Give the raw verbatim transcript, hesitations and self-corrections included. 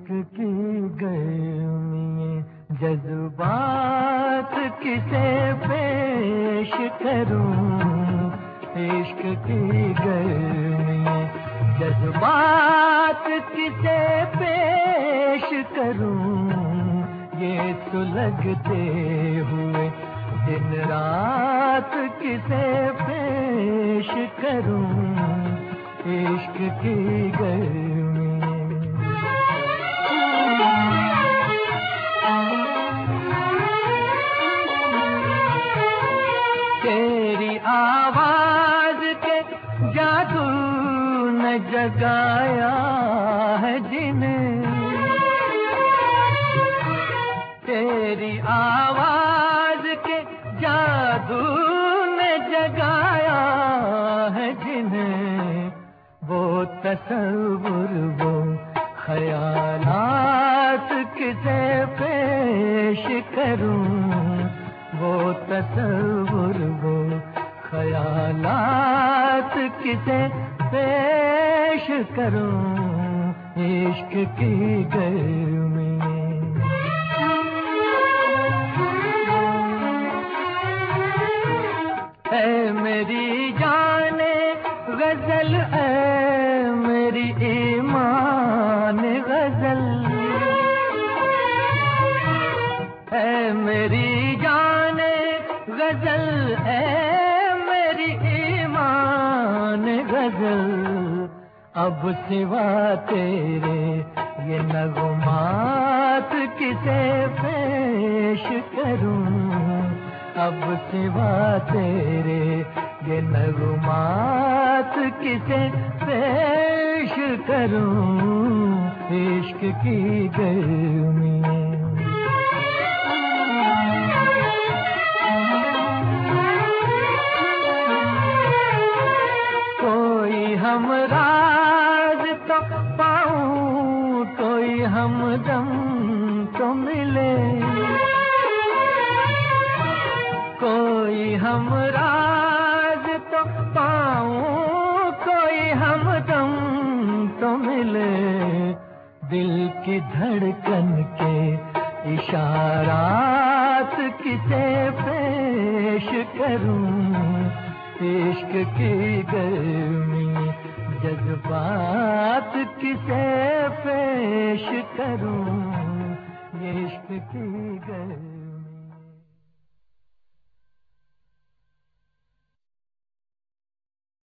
عشق کی گرمی جذبات کسے پیش کروں، عشق کی گرمی جذبات کسے پیش کروں، یہ تو لگتے ہوئے دن رات کسے پیش کروں، عشق کی گرمی تیری آواز کے جادو نے جگایا ہے جنہیں، تیری آواز کے جادو نے جگایا ہے جنہیں، وہ تصور وہ خیالات کسے پیش کروں، وہ تصور وہ خیالات کسے پیش کروں، عشق کی گرمی اے میری جان غزل، اے میری ایمان غزل، اے میری جان غزل، اے میری ایمان غزل، اب سوا تیرے یہ نغمات کسے پیش کروں، اب سوا تیرے یہ نغمات کسے پیش کروں، عشق کی گرمی کوئی ہمراز تو پاؤں، کوئی ہمدم تو ملے، کوئی ہمراز تو پاؤں، کوئی ہمدم تو ملے، دل کی دھڑکن کے اشارات کسے پیش کروں، عشق کی گرمی جذبات کسے پیش کروں، عشق کی گرمی